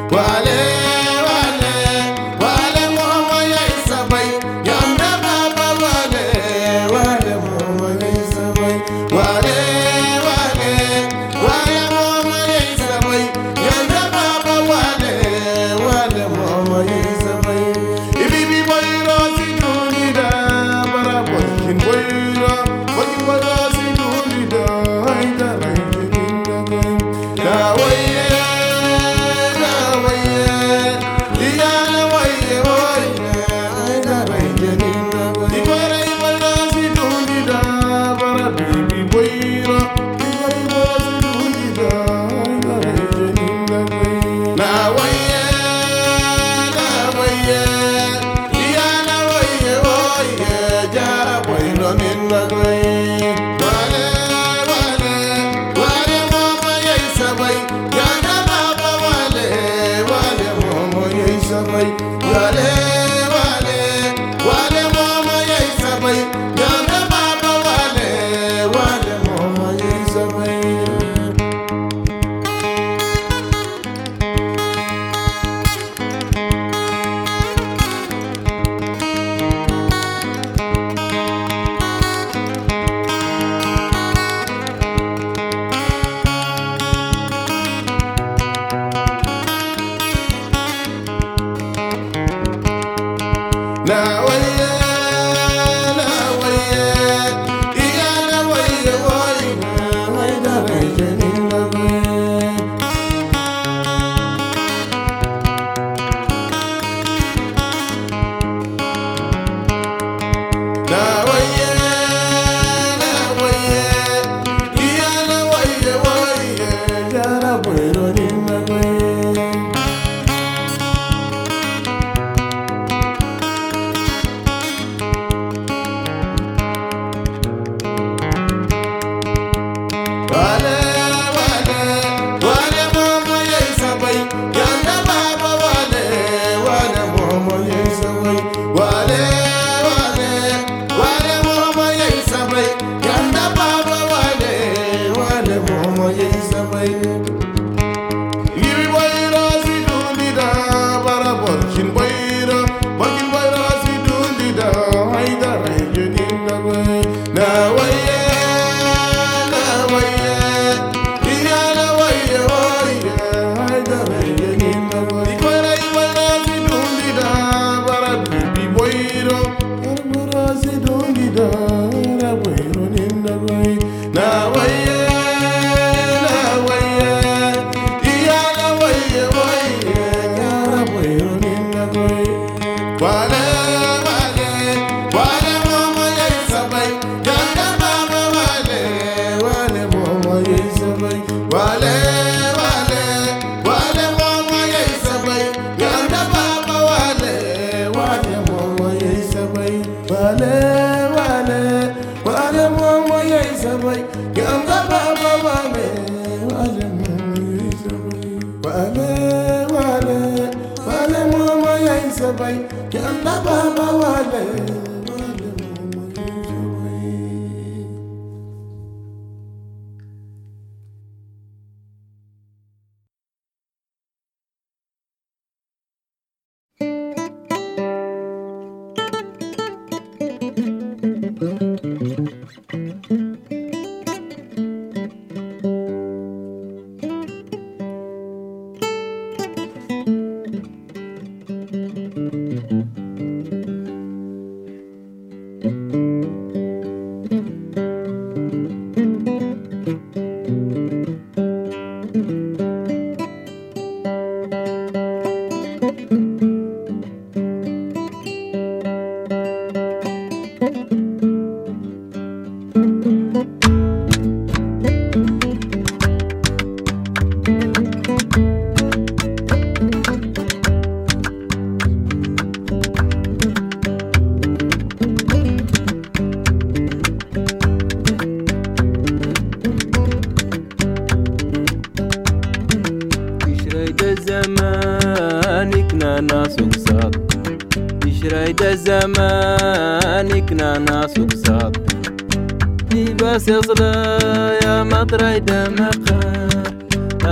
زمانك ناس وقصاد بس يصلى يا مطري دمقة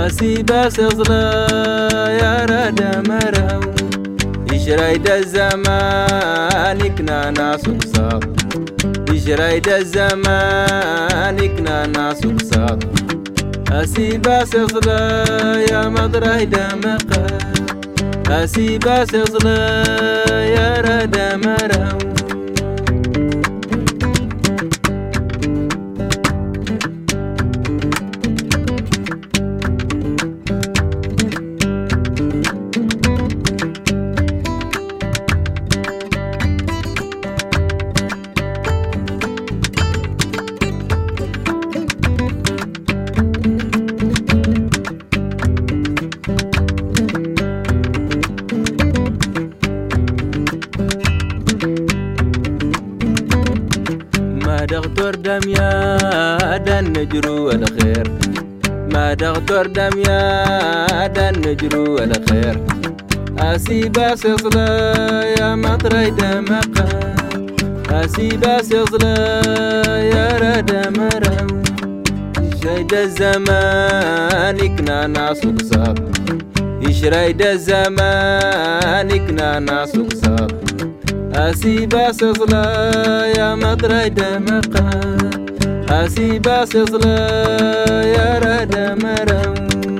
أسيباس يصلى يا راد مرو يشريد الزمان كنا ناس وقصاد يشريد الزمان كنا ناس وقصاد أسيباس يصلى يا مضري دمقا أسيباس يصلى يا راد مرو دغتور دم يا دن نجرو الخير ما دغتور دم يا دن نجرو الخير أسيباس يصلى يا مطري دمقا أسيباس يصلى يا راد مرو يشريد الزمان كنا ناس وقصاد يشريد الزمان كنا ناس وقصاد أسيباس يصلى يا مطري دمقا أسيباس يصلى يا راد مرو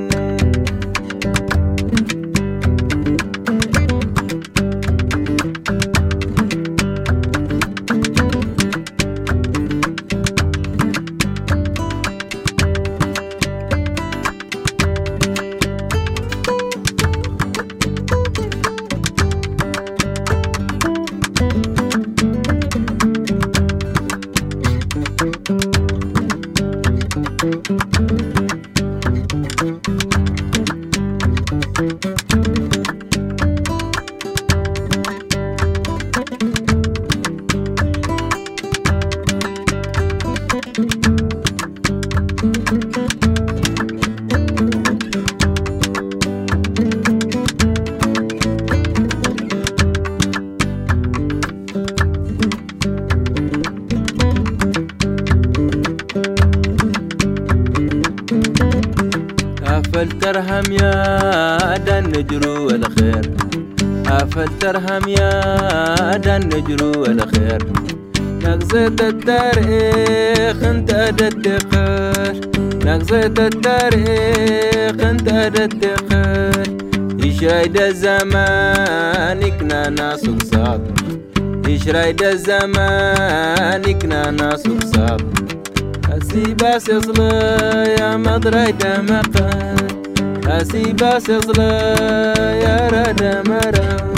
أفلترهم يا دن نجرو الخير أفلترهم يا دن نجرو الخير نغزت التاريخ انت الدقار نغزت التاريخ انت الدقار يشريد الزمان كنا ناس وقصاد يشريد الزمان كنا ناس وقصاد أسيباس يصلى يا مضري دمقا أسيباس يصلى يا راد مرو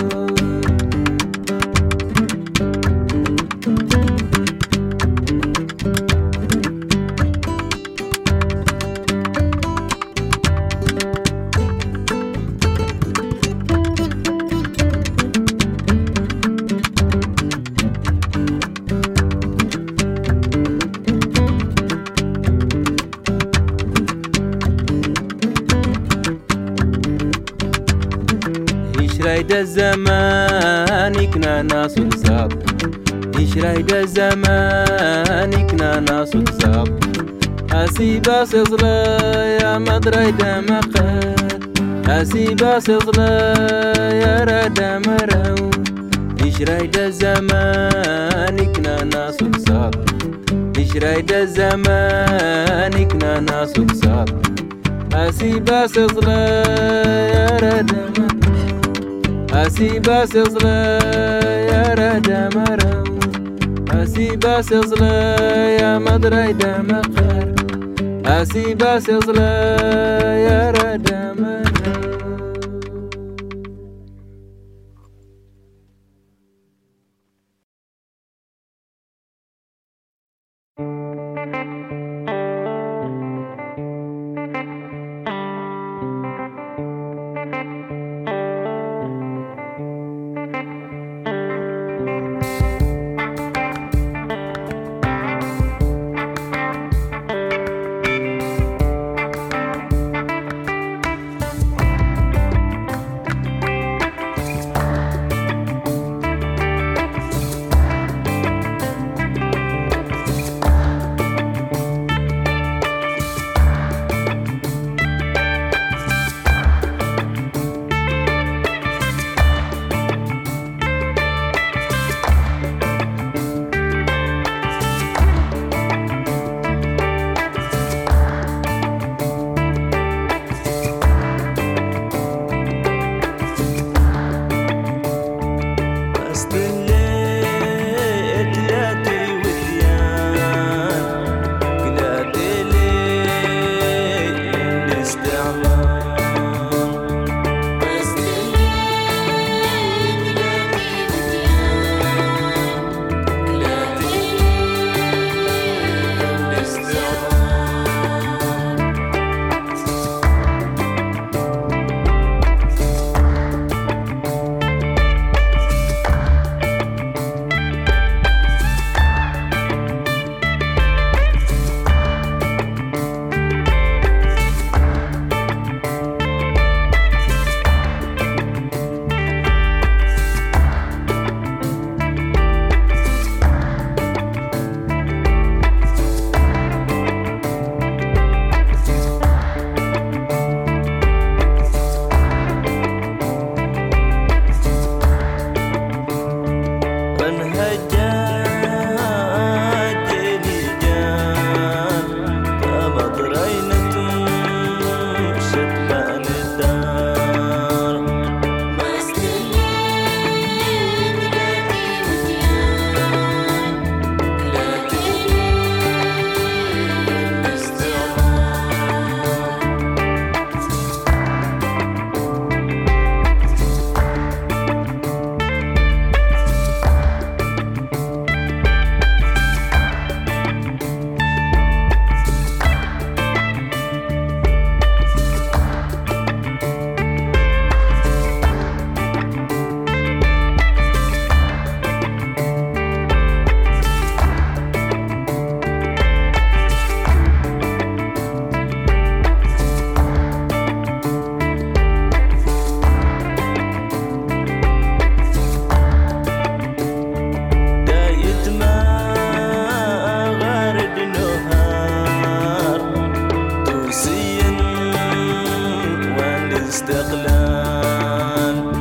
يشريد الزمان كنا ناس وقصاد يشريد الزمان كنا ناس وقصاد أسيباس يصلى يا مضري دمقا أسيباس يصلى يا راد مرو يشريد الزمان كنا ناس وقصاد يشريد الزمان كنا ناس وقصاد أسيباس يصلى يا راد مرو أسيباس يصلى يا راد مرو أسيباس يصلى يا مضري دمقا أسيباس يصلى يا راد مرو الاستقلال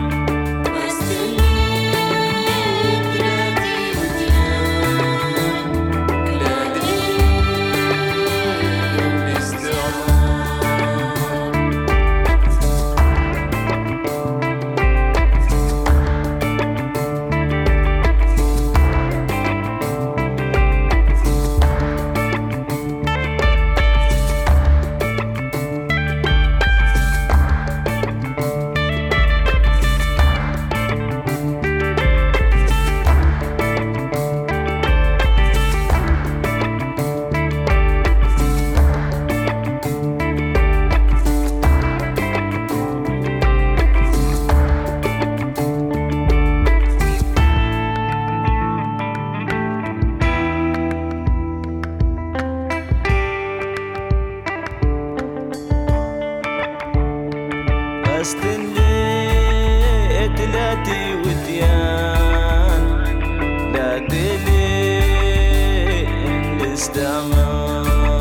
استنيت لاتي وديان لا دلي الاستعمار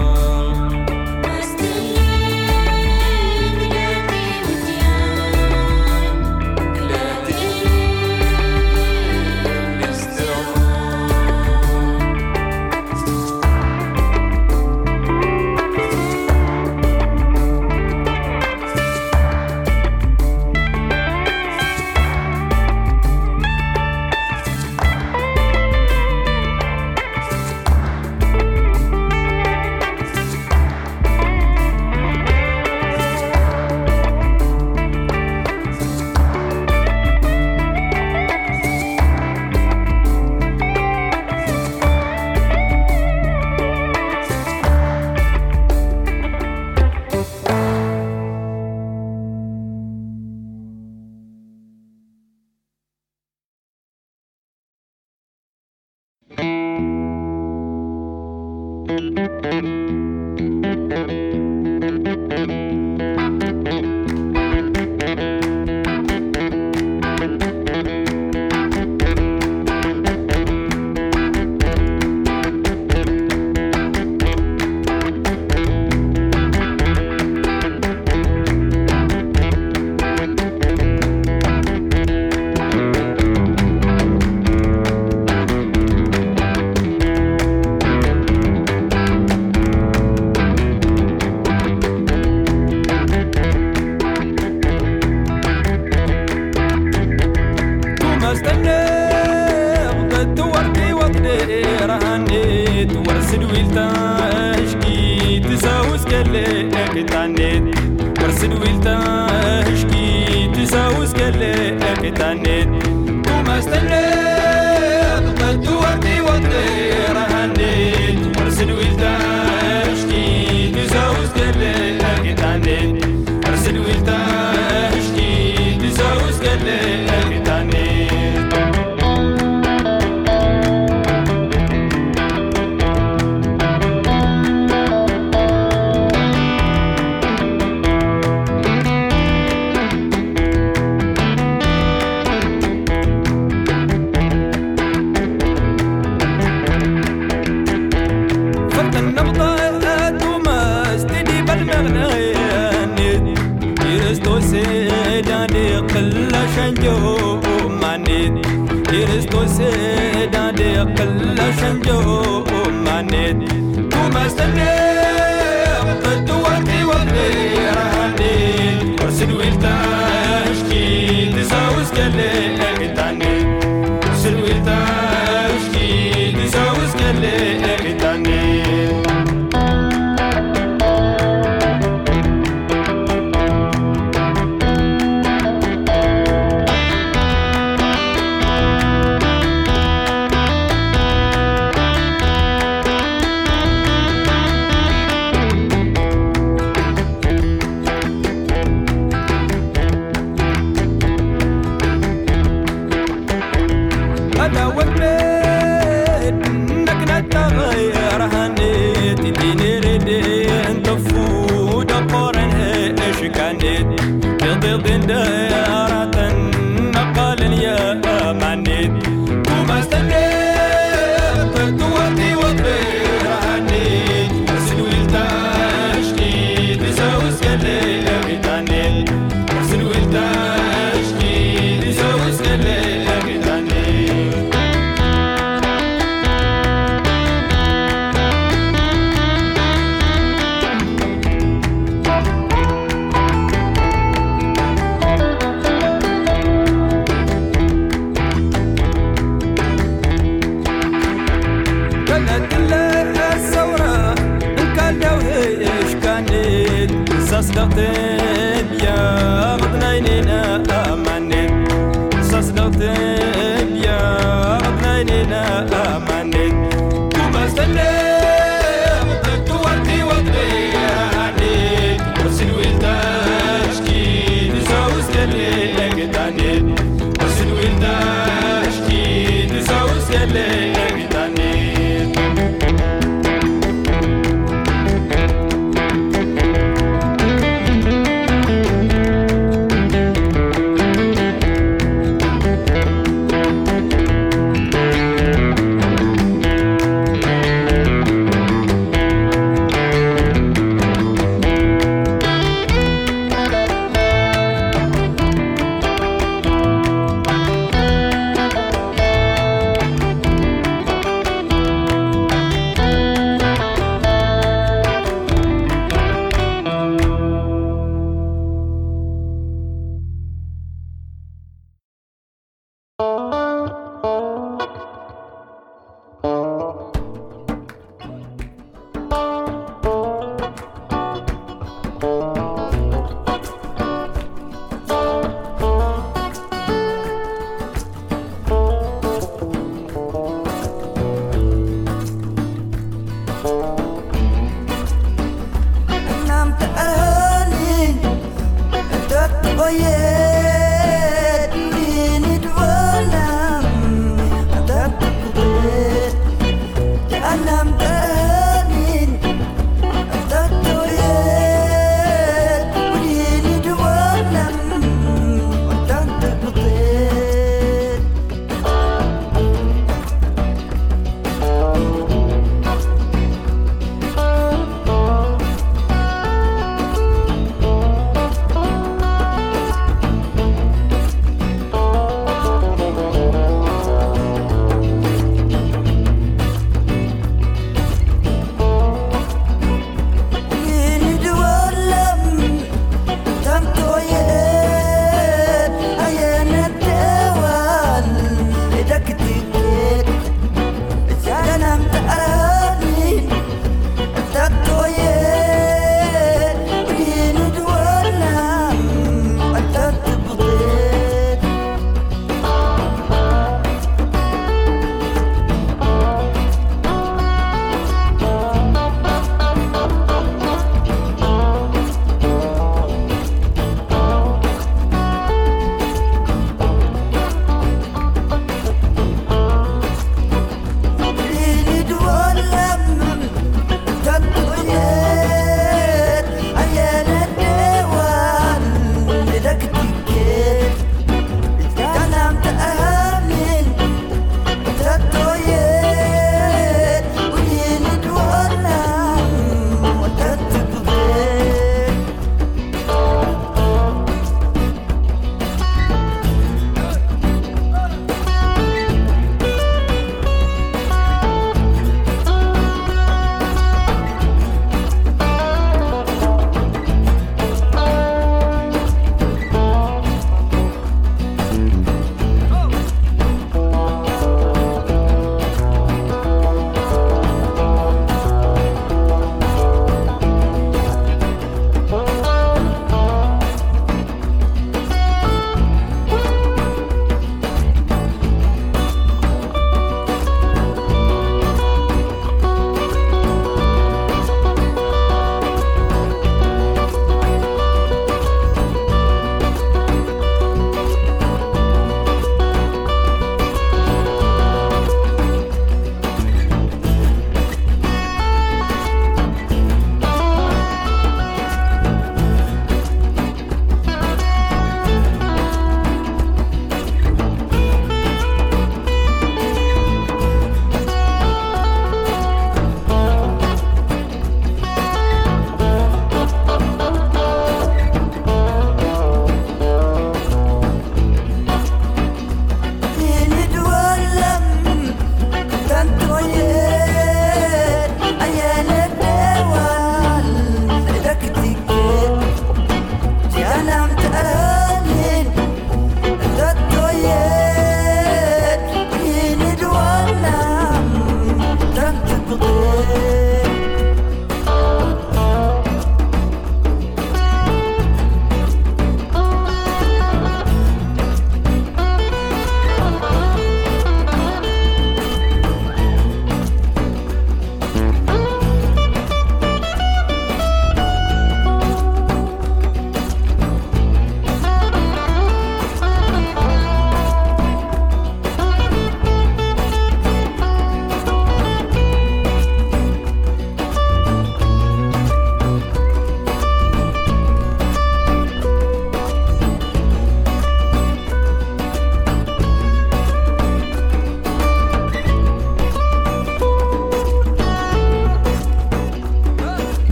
ورسد ويلتا اشكي تساوس كلك تانيت وما استنيت قد وردي وطير هنيت ورسد ويلتا اشكي تساوس كلك تانيت ورسد ويلتا اشكي تساوس كلك تانيت شنجو مانيت كريستوس دادي قل شنجو مانيت وما استنيت قد وقتي وغير هانيت ورسل ويلتا اشكي تساوس كلي تانيت ورسل ويلتا اشكي تساوس كلي تانيت يا غضنينينا أماني صصدقتين يا غضنينينا أماني وما سلم تورتي وطرياني وسلوي التشكي نساوس كلي أقداني وسلوي التشكي نساوس كلي أقداني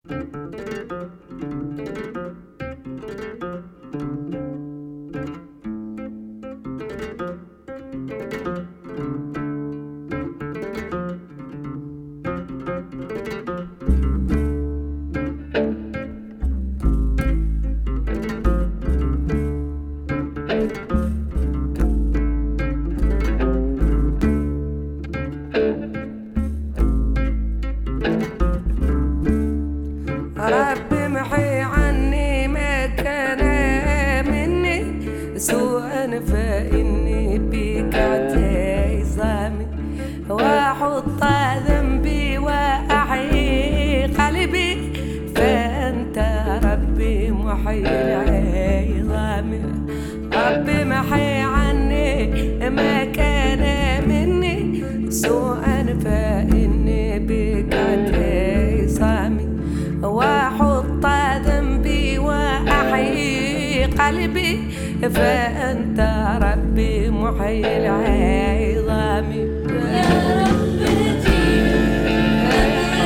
ربي محي عني ما كان مني سوءا فإني بك اعتزامي وأحط ذنبي وأحيي قلبي فأنت ربي محي العظام. ربي محي عني ما كان مني سوءا فإني بك اعتزامي وأحط ذنبي وأحيي قلبي فأنت ربي محيي العظام. يا رب جينا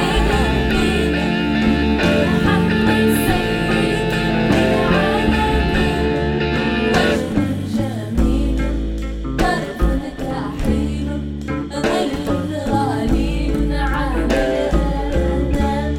محمد سيد العالمين وجه جميل طرف كحيل ظل غالي على الأنام.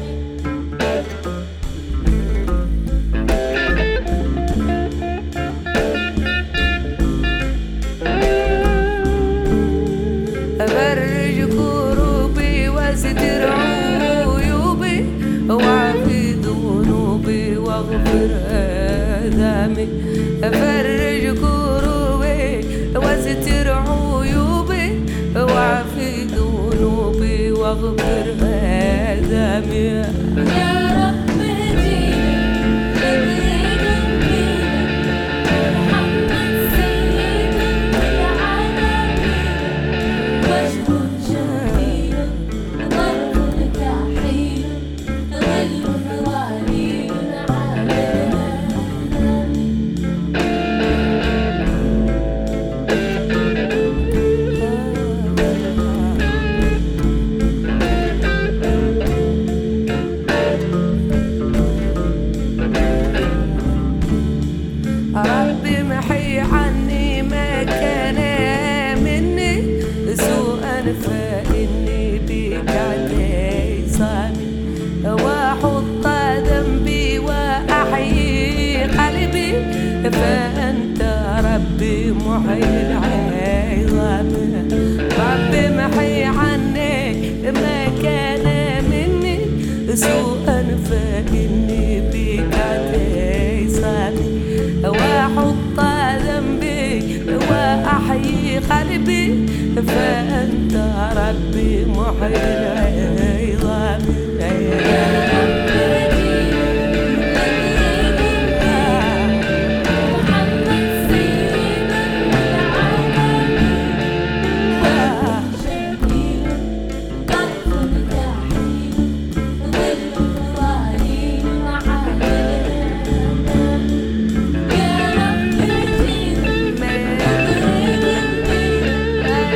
أفرج كروبي وستر عيوبي وعفي ذنوبي واغفر آثامي. أفرج كروبي وستر عيوبي وعفي ذنوبي واغفر آثامي. يا رب جينا محمد سيد العالمين وجه جميل طرف كحيل ظل غالي على الأنام. ربي محي عني ما كان مني سوءا فإني بك اعتزامي وأحط ذنبي وأحيي قلبي فأنت ربي محيي العظام. ربي محي عني ما كان مني سوءا فإني بك اعتزامي وأحط ذنبي وأحيي قلبي فأنت ربي محيي العظام.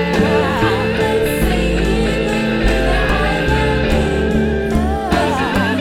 يا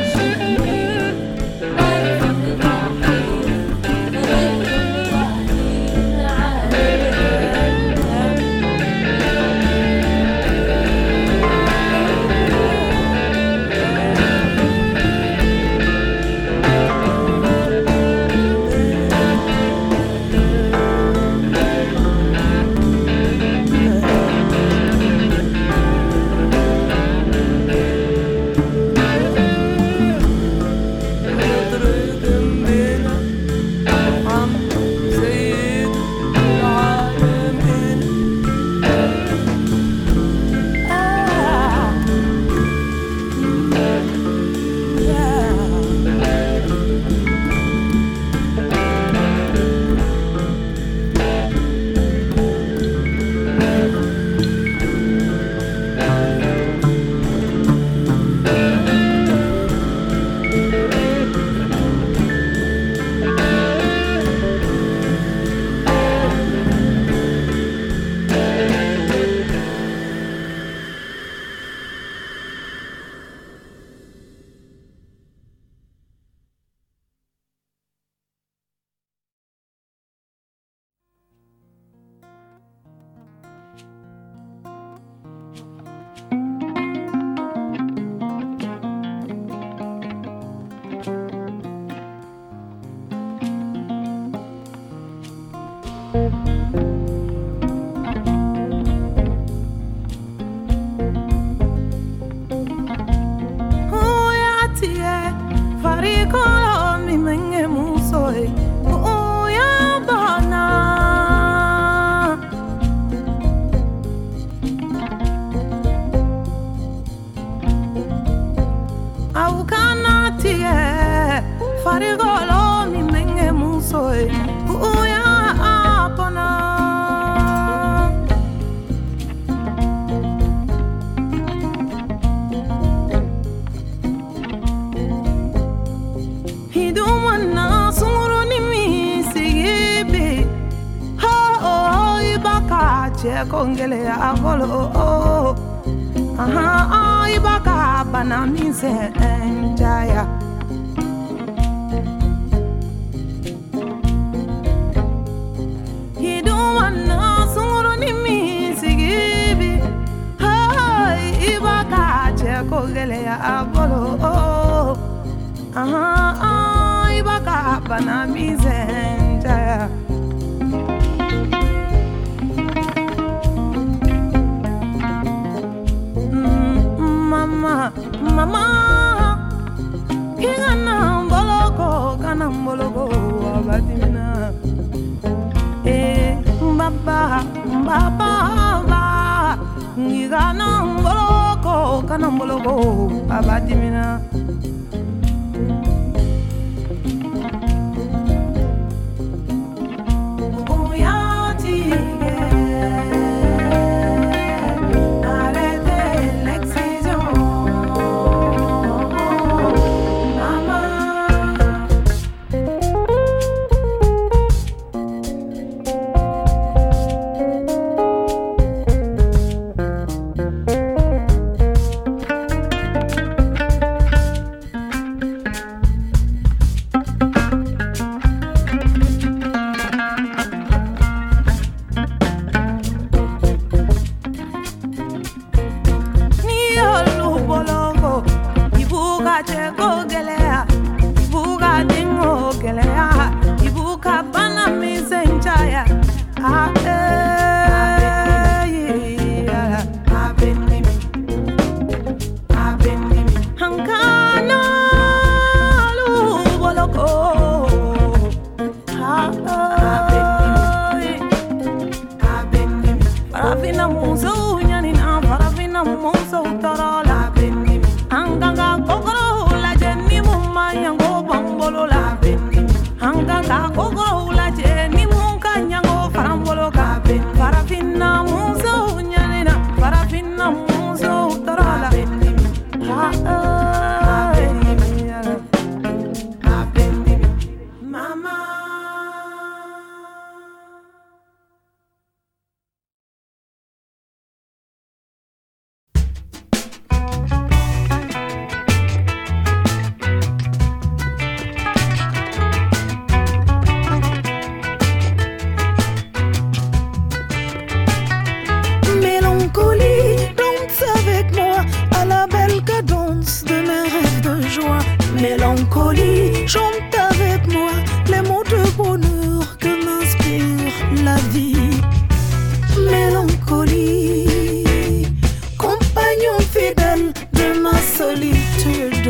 marigolo ni nenge musoe uya apana hidumana sunguru ni misigibi ho ibaka che kongele agolo ibaka bana mise enjaya hidumana sunguru ni misigibi ibaka che kongele agolo ibaka bana mise enjaya mama kingana mbologo abadina baba ngigana mbologo abadina Mélancolie, chante avec moi les mots de bonheur que m'inspire la vie. Mélancolie, compagnon fidèle de ma solitude.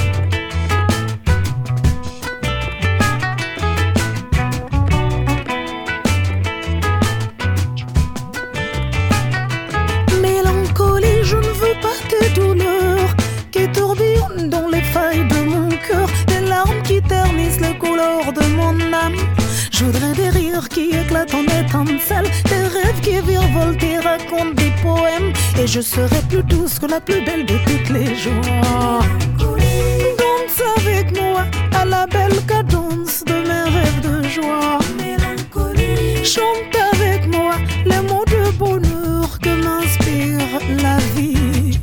Mélancolie, je ne veux pas tes douleurs qui tourbillonnent dans les failles de mon cœur, des larmes qui ternissent les couleurs de mon âme. Je voudrais des rires qui éclatent en étincelles, des rêves qui virevoltent et racontent des poèmes, et je serai plus douce que la plus belle de toutes les joies. Danse avec moi à la belle cadence de mes rêves de joie. Chante avec moi les mots de bonheur que m'inspire la vie.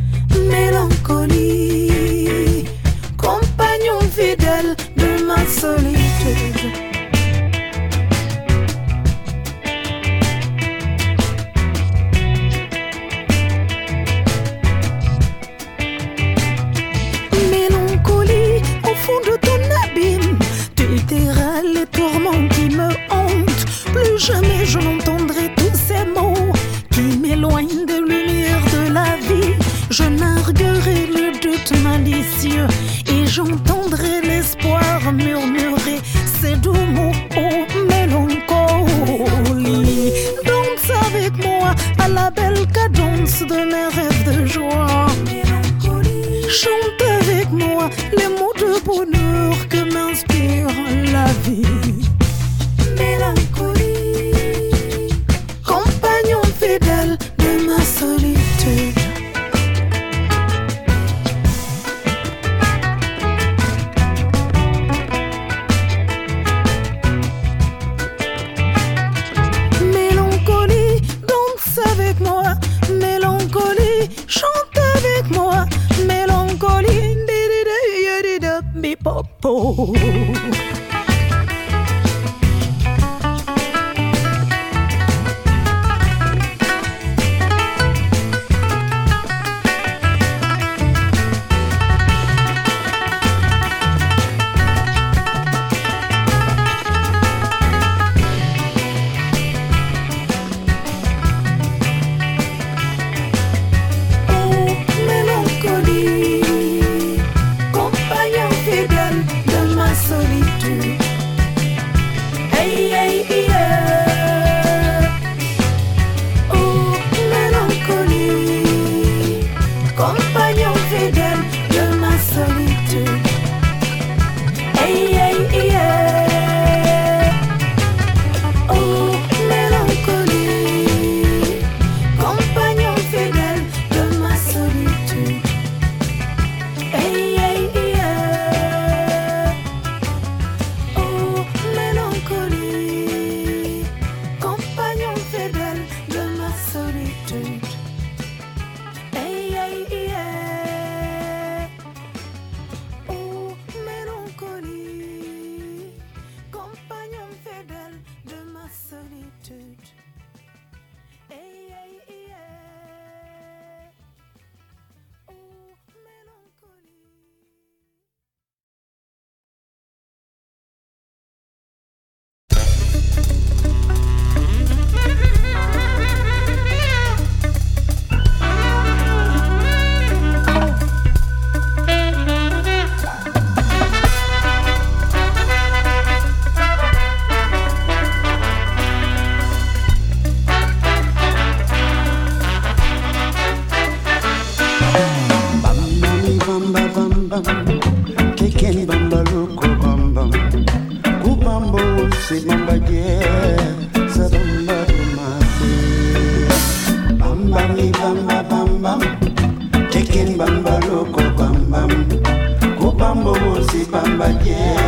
Mélancolie, compagnon fidèle de ma solitude. Mélancolie, au fond de ton abîme, tu tairas les tourments qui me hantent. Plus jamais je n'entendrai tous ces mots qui m'éloignent des lumières de la vie. Je narguerai le doute malicieux et j'entendrai l'espoir murmurer ces doux mots. Oh, mélancolie, danse avec moi à la belle cadence de mes rêves de joie. Chante avec moi les mots de bonheur que m'inspire Bamba, yeah.